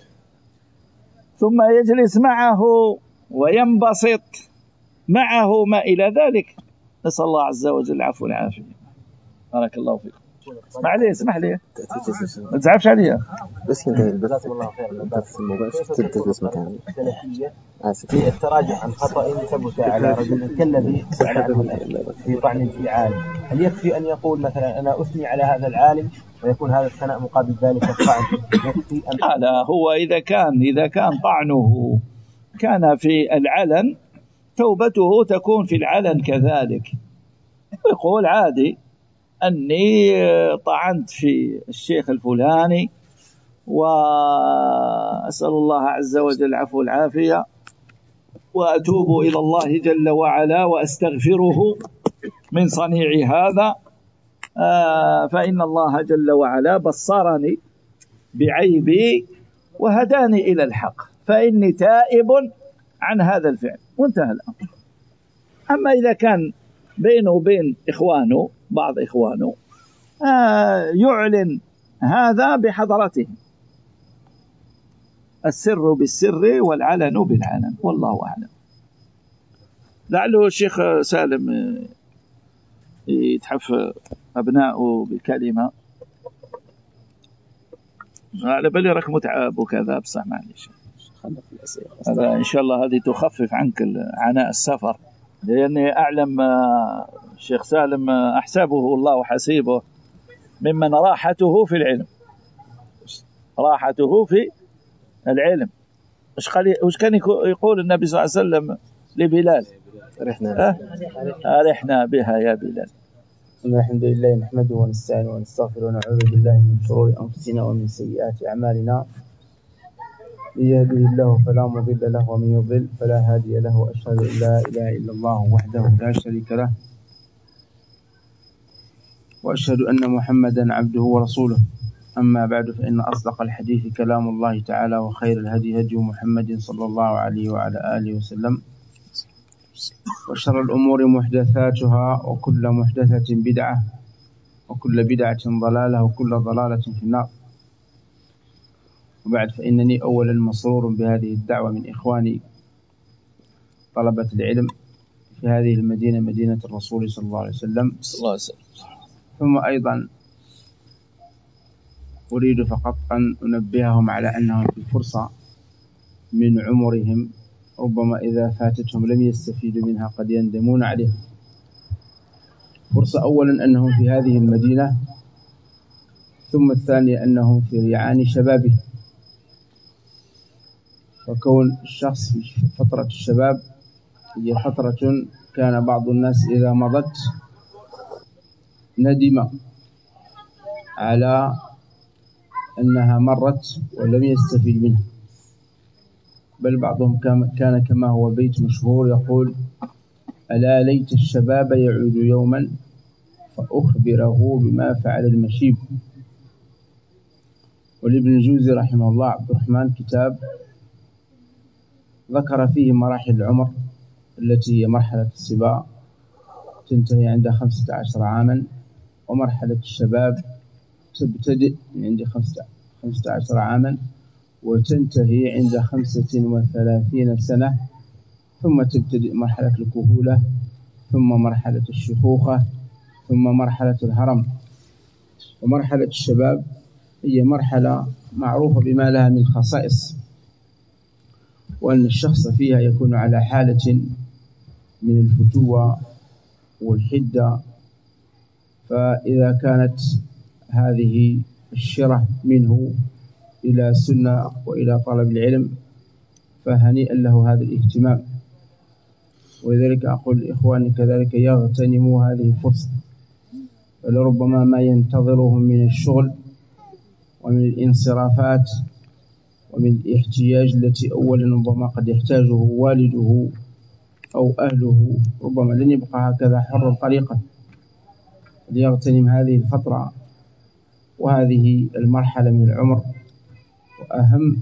ثم يجلس معه وينبسط معه ما إلى ذلك، نسأل الله عز وجل العفو والعافية. بارك الله فيكم. اسمح لي ما تزعفش عليا، بس جزاكم الله خير. في الموضوع تدرس مكان في التراجع عن خطأ ثبت على رجل كالذي في طعن في عالم، هل يكفي أن يقول مثلا أنا أثني على هذا العالم ويكون هذا الثناء مقابل ذلك الطعن؟ يكفي أن لا، هو إذا كان طعنه كان في العلن، توبته تكون في العلن كذلك، ويقول عادي أني طعنت في الشيخ الفلاني وأسأل الله عز وجل العفو والعافية، وأتوب إلى الله جل وعلا وأستغفره من صنيع هذا، فإن الله جل وعلا بصرني بعيبي وهداني إلى الحق، فإني تائب عن هذا الفعل، وانتهى الأمر. أما إذا كان بينه وبين إخوانه بعض إخوانه يعلن هذا بحضرته، السر بالسر والعلن بالعلن، والله أعلم. لعله الشيخ سالم يتحف أبناؤه بكلمة، على بالي راك متعب وكذا، بصح معليش، هذا إن شاء الله هذه تخفف عنك عناء السفر، لأني أعلم الشيخ سالم أحسبه الله حسيبه ممن راحته في العلم، راحته في العلم. وش كان يقول النبي صلى الله عليه وسلم لبلال؟ أرحنا بها يا بلال. الحمد لله نحمده ونستعينه ونستغفره ونعوذ بالله من شرور أنفسنا ومن سيئات أعمالنا، من يهده الله فلا مضل له ومن يضلل فلا هادي له وأشهد أن لا إله إلا الله وحده لا شريك له وأشهد أن محمدا عبده ورسوله. أما بعد فإن أصدق الحديث كلام الله تعالى وخير الهدي هدي محمد صلى الله عليه وعلى آله وسلم وشر الأمور محدثاتها وكل محدثة بدعة وكل بدعة ضلالة وكل ضلالة في النار. وبعد فإنني أولا مسرور بهذه الدعوة من إخواني طلبة العلم في هذه المدينة مدينة الرسول صلى الله عليه وسلم. ثم أيضا أريد فقط أن أنبههم على أنهم في فرصة من عمرهم ربما إذا فاتتهم لم يستفيدوا منها قد يندمون عليها. فرصة أولا أنهم في هذه المدينة، ثم الثانية أنهم في ريعان شبابه. وكون الشخص في فترة الشباب هي فترة كان بعض الناس إذا مضت ندم على أنها مرت ولم يستفيد منها، بل بعضهم كان كما هو بيت مشهور يقول: ألا ليت الشباب يعود يوما فأخبره بما فعل المشيب. ولابن الجوزي رحمه الله عبد الرحمن كتاب ذكر فيه مراحل العمر التي هي مرحلة الصبا تنتهي عند 15 عاما، ومرحلة الشباب تبتدئ من عند 15 عاما وتنتهي عند 35 سنة، ثم تبتدئ مرحلة الكهولة، ثم مرحلة الشيخوخة، ثم مرحلة الهرم. ومرحلة الشباب هي مرحلة معروفة بما لها من خصائص، وأن الشخص فيها يكون على حالة من الفتوة والحدة. فإذا كانت هذه الشرة منه إلى سنة وإلى طلب العلم فهنيئا له هذا الاهتمام. ولذلك أقول لإخواني كذلك يغتنموا هذه الفرصة، ولربما ما ينتظرهم من الشغل ومن الانصرافات ومن الاحتياج التي أولا ربما قد يحتاجه والده أو أهله ربما لن يبقى هكذا حر طريقا. ليغتنم هذه الفترة وهذه المرحلة من العمر، وأهم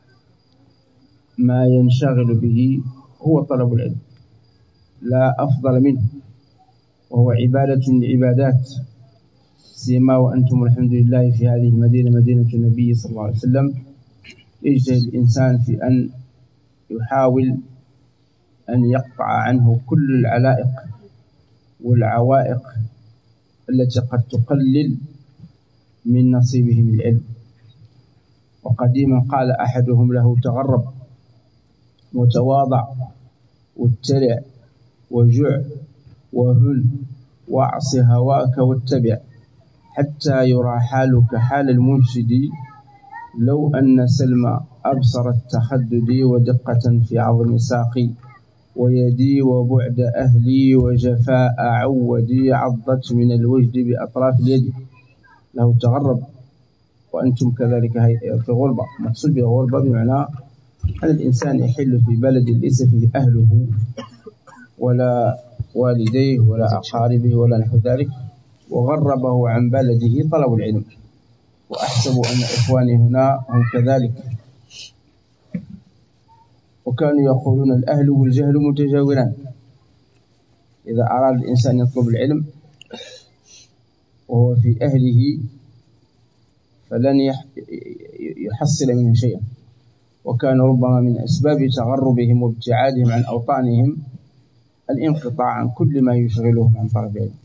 ما ينشغل به هو طلب العلم لا أفضل منه، وهو عبادة من العبادات، سيما وأنتم الحمد لله في هذه المدينة مدينة النبي صلى الله عليه وسلم. يجتهد الإنسان في أن يحاول أن يقطع عنه كل العلائق والعوائق التي قد تقلل من نصيبه من العلم. وقديما قال أحدهم له: تغرب وتواضع واتلع وجع وهن واعص هواك واتبع، حتى يرى حالك حال المنشد، لو أن سلمى أبصرت تخددي ودقة في عظم ساقي، ويدي وبعد أهلي وجفاء عودي، عضت من الوجد بأطراف اليد. له تغرب وأنتم كذلك في غربة. مقصود بالغربة بمعنى أن الإنسان يحل في بلد ليس فيه أهله ولا والديه ولا أقاربه ولا نحو ذلك، وغربه عن بلده طلب العلم. وأحسب أن إخواني هنا هم كذلك. وكانوا يقولون: الأهل والجهل متجاوران. إذا أراد الإنسان يطلب العلم وهو في أهله فلن يحصل منه شيئا. وكان ربما من أسباب تغربهم وابتعادهم عن أوطانهم الانقطاع عن كل ما يشغلهم عن طلب العلم.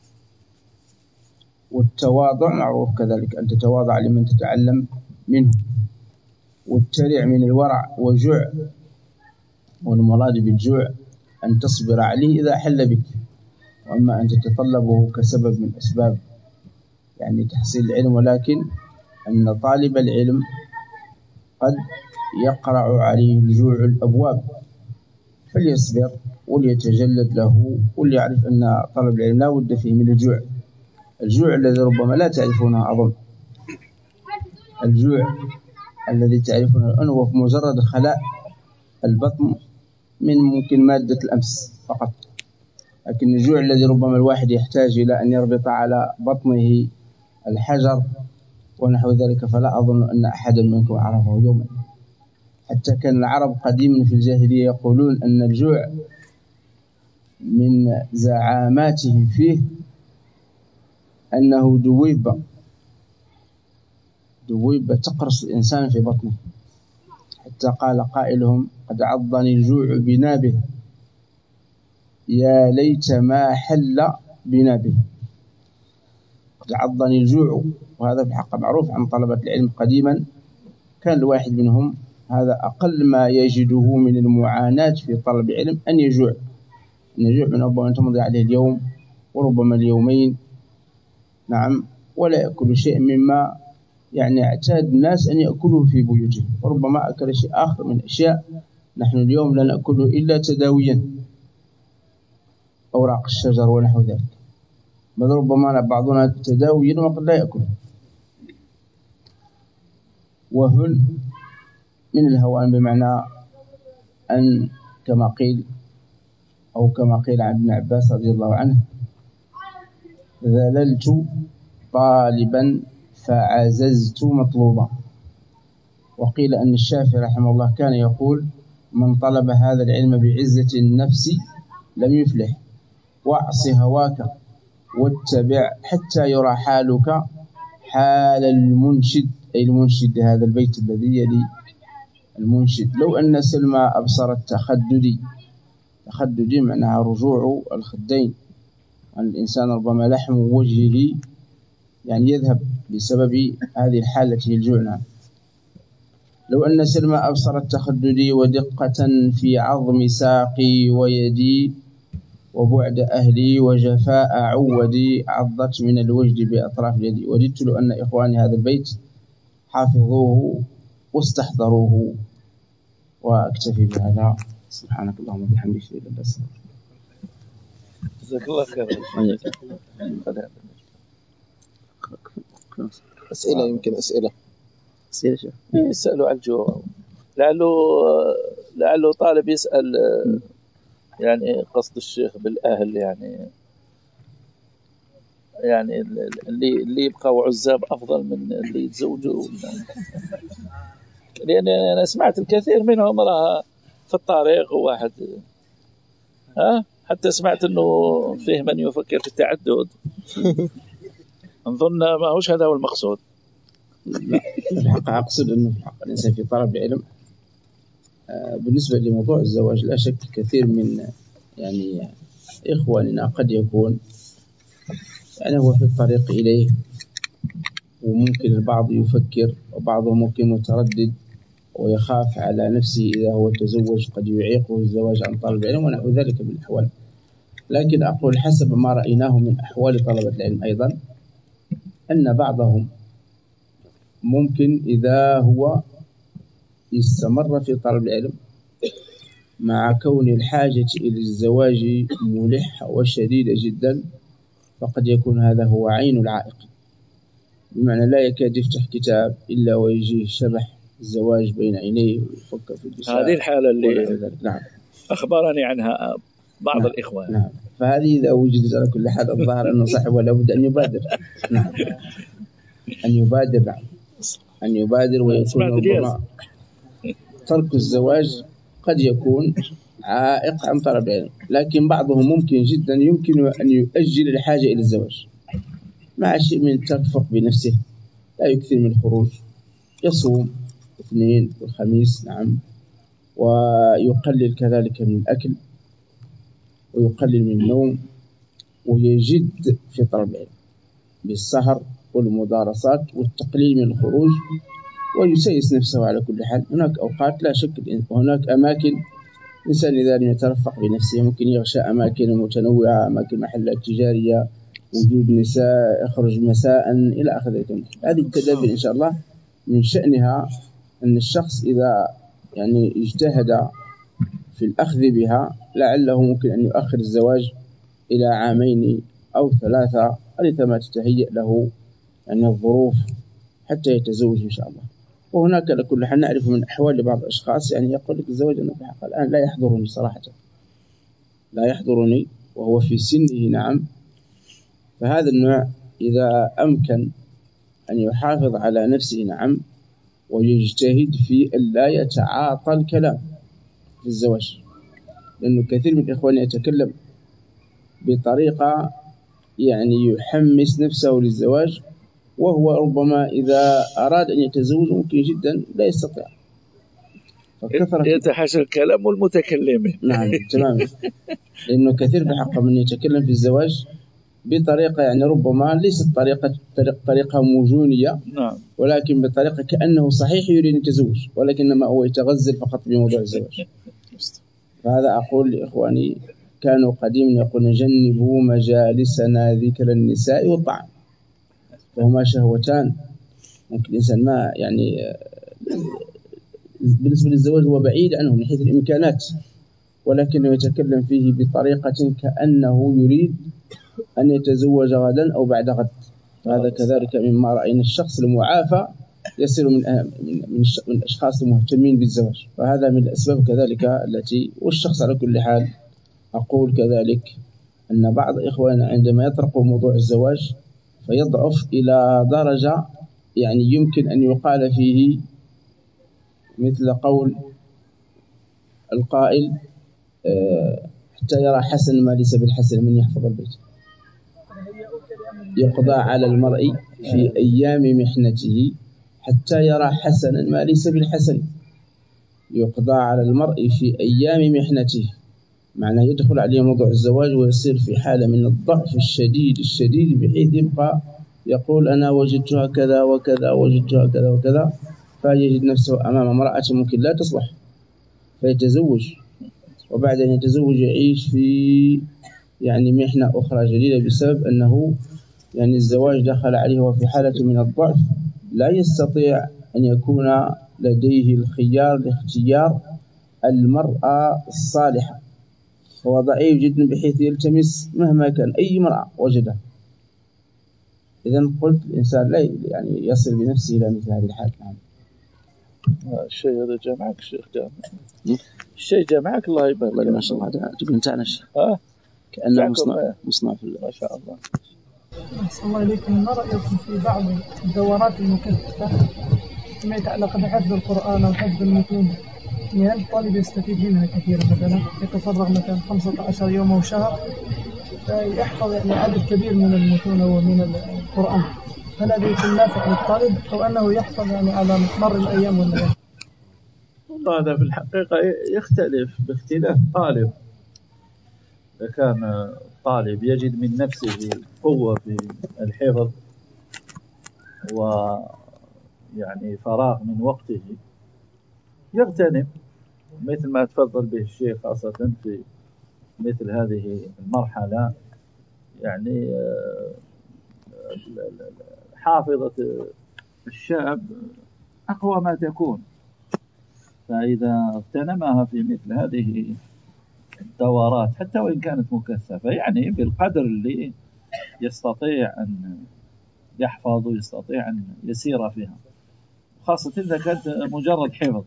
والتواضع معروف كذلك، أن تتواضع لمن تتعلم منه، والترع من الورع، وجوع، والمراد بالجوع أن تصبر عليه إذا حل بك، وأما أن تتطلبه كسبب من أسباب يعني تحصيل العلم. ولكن أن طالب العلم قد يقرع عليه الجوع الأبواب، فليصبر وليتجلد له، وليعرف أن طلب العلم لا بد فيه من الجوع. الجوع الذي ربما لا تعرفونه أظن، الجوع الذي تعرفونه الآن هو مجرد خلاء البطن من ممكن مادة الأمس فقط، لكن الجوع الذي ربما الواحد يحتاج إلى أن يربط على بطنه الحجر ونحو ذلك فلا أظن أن أحدا منكم عرفه يوما. حتى كان العرب قديما في الجاهلية يقولون أن الجوع من زعاماتهم فيه أنه دويبة تقرص الإنسان في بطنه، حتى قال قائلهم قد عضني الجوع بنابه يا ليت ما حل بنابه. قد عضني الجوع، وهذا في الحق معروف عن طلبة العلم قديما، كان الواحد منهم هذا أقل ما يجده من المعاناة في طلب العلم أن يجوع من ربما تمضي عليه اليوم وربما اليومين، نعم، ولا يأكل شيء مما يعني اعتاد الناس أن يأكلوه في بيوتهم، وربما أكل شيء آخر من أشياء نحن اليوم لا نأكله إلا تداويا، أوراق الشجر ونحو ذلك، بل ربما بعضنا تداويا وقد لا يأكل. وهن من الهوان بمعنى أن كما قيل أو كما قيل عن ابن عباس رضي الله عنه ذللت طالبا فعززت مطلوبا. وقيل أن الشافعي رحمه الله كان يقول من طلب هذا العلم بعزة النفس لم يفلح، واعص هواك واتبع حتى يرى حالك حال المنشد، أي المنشد هذا البيت الذي يلي المنشد. لو أن سلمى أبصرت تخددي معناها رجوع الخدين، أن الإنسان ربما لحم وجهه يعني يذهب بسبب هذه الحالة التي الجوع. لو أن سلمى أبصرت تخددي ودقة في عظم ساقي ويدي وبعد أهلي وجفاء عودي عضت من الوجد بأطراف اليد. وددت له أن إخواني هذا البيت حافظوه واستحضروه. وأكتفي بهذا، سبحانك اللهم وبحمدك أشهد أن لا إله إلا أنت. جزاك الله خير. أسئلة، يمكن أسئلة يسألوا عن الجوع، لعله طالب يسأل يعني قصد الشيخ بالأهل، يعني اللي يبقوا عزاب أفضل من اللي يتزوجوا، لأن أنا سمعت الكثير منهم راه في الطريق وواحد حتى سمعت أنه فيه من يفكر في التعدد. نظن ما هوش هذا هو المقصود. لا، الحق أقصد أنه الإنسان في طلب العلم بالنسبة لموضوع الزواج لا شك كثير من يعني إخواننا قد يكون يعني هو في الطريق إليه، وممكن البعض يفكر وبعضهم ممكن متردد ويخاف على نفسه إذا هو تزوج قد يعيقه الزواج عن طلب العلم ونحو ذلك من الأحوال. لكن أقول حسب ما رأيناه من أحوال طلبة العلم أيضا أن بعضهم ممكن إذا هو يستمر في طلب العلم مع كون الحاجة إلى الزواج ملحة وشديدة جدا فقد يكون هذا هو عين العائق، بمعنى لا يكاد يفتح كتاب إلا ويجيه شبح الزواج بين عينيه ويفكر في النساء. هذه الحالة اللي نعم أخبرني عنها بعض الإخوان. نعم، فهذه إذا وجدت على كل حال الظاهر أنه صاحب ولا بد أن يبادر. نعم، أن يبادر. نعم، أن يبادر ويكون ربما ترك الزواج قد يكون عائق عن طلب العلم. لكن بعضهم ممكن جدا يمكن أن يؤجل الحاجة إلى الزواج مع شيء من الترفق بنفسه، لا يكثر من الخروج، يصوم الاثنين والخميس، نعم، ويقلل كذلك من الأكل ويقلل من النوم، ويجد في طلب العلم بالسهر والمدارسات والتقليل من الخروج، ويسيس نفسه على كل حال. هناك أوقات لا شك، وهناك أماكن الإنسان إذا لم يترفق بنفسه ممكن يغشى أماكن متنوعة، أماكن محلات تجارية، وجود نساء، يخرج مساء إلى آخره. هذه التدابير إن شاء الله من شأنها أن الشخص إذا يعني اجتهد في الأخذ بها لعله ممكن أن يؤخر الزواج إلى 2 أو 3 لثم تتهيأ له يعني الظروف حتى يتزوج إن شاء الله. وهناك لكل حال نعرف من أحوال بعض الأشخاص يعني يقول لك الزواج أنا بحق الآن لا يحضرني صراحة، لا يحضرني وهو في سنه نعم. فهذا النوع إذا أمكن أن يحافظ على نفسه نعم ويجتهد في أن لا يتعاطى الكلام في الزواج، لأنه كثير من الإخوان يتكلم بطريقة يعني يحمس نفسه للزواج، وهو ربما إذا أراد أن يتزوج ممكن جدا لا يستطيع. يتحاشى الكلام والمتكلمين. نعم تماما، لأنه كثير بحق من يتكلم في الزواج بطريقة يعني ربما ليست طريقة موجونية، نعم، ولكن بطريقة كأنه صحيح يريد أن يتزوج ولكنما هو يتغزل فقط بموضوع الزواج. فهذا أقول لإخواني كانوا قديما يقولون جنبوا مجالسنا ذكر النساء والطعام، وهما شهوتان ممكن الإنسان ما يعني بالنسبة للزواج هو بعيد عنه من حيث الإمكانات، ولكنه يتكلم فيه بطريقة كأنه يريد أن يتزوج غدا أو بعد غد. هذا كذلك مما رأينا الشخص المعافى يصل من الأشخاص المهتمين بالزواج، فهذا من الأسباب كذلك التي. والشخص على كل حال أقول كذلك أن بعض إخواننا عندما يطرق موضوع الزواج فيضعف إلى درجة يعني يمكن أن يقال فيه مثل قول القائل حتى يرى حسن ما ليس بالحسن من يحفظ البيت. يقضى على المرء في أيام محنته حتى يرى حسنا ما ليس بالحسن. يقضى على المرء في أيام محنته، معناه يدخل عليه موضوع الزواج ويصير في حالة من الضعف الشديد بحيث يبقى يقول أنا وجدتها كذا وكذا وجدتها كذا وكذا، فيجد نفسه أمام امرأة ممكن لا تصلح فيتزوج، وبعد أن يتزوج يعيش في يعني محنة أخرى جديدة بسبب أنه يعني الزواج دخل عليه وفي حالة من الضعف لا يستطيع أن يكون لديه الخيار لاختيار المرأة الصالحة، هو ضعيف جدا بحيث يلتمس مهما كان أي مرأة وجدها. إذن قلت الإنسان لا يعني يصل بنفسه إلى مثل هذه الحالة. الشيء هذا جمعك الشيخ جامع، الشيء جمعك الله يبارك. ما شاء الله تبين تاعنا الشيخ كأنه مصنع في الله. ما شاء الله. أحسن الله إليكم، ما رأيكم في بعض الدورات المكثفة فيما يتعلق بحفظ القرآن أو حفظ المتون؟ يعني الطالب يستفيد منها كثيرا، مثلا يتفرغ مثلا 15 يوم أو شهر يحفظ يعني عدد كبير من المتون ومن القرآن، هل هذا يكون نافع للطالب أو أنه يحفظ يعني على مر الأيام والليالي؟ والله هذا في الحقيقة يختلف باختلاف طالب. إذا كان طالب يجد من نفسه قوة في الحفظ ويعني فراغ من وقته يغتنم مثل ما تفضل به الشيخ، خاصة في مثل هذه المرحلة يعني حافظة الشاب أقوى ما تكون، فإذا اغتنمها في مثل هذه الدورات حتى وإن كانت مكثفة يعني بالقدر اللي يستطيع أن يحفظ ويستطيع أن يسير فيها، خاصة إذا كانت مجرد حفظ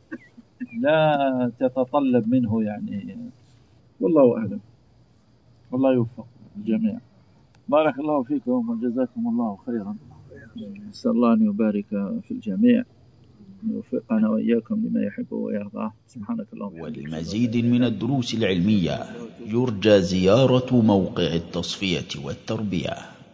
لا تتطلب منه يعني. والله أعلم، والله يوفق الجميع. بارك الله فيكم وجزاكم الله خيرا. نسأل الله أن يبارك في الجميع يوفقنا وإياكم لما يحب ويرضاه. سبحانك اللهم. ولمزيد من الدروس العلمية يرجى زيارة موقع التصفية والتربية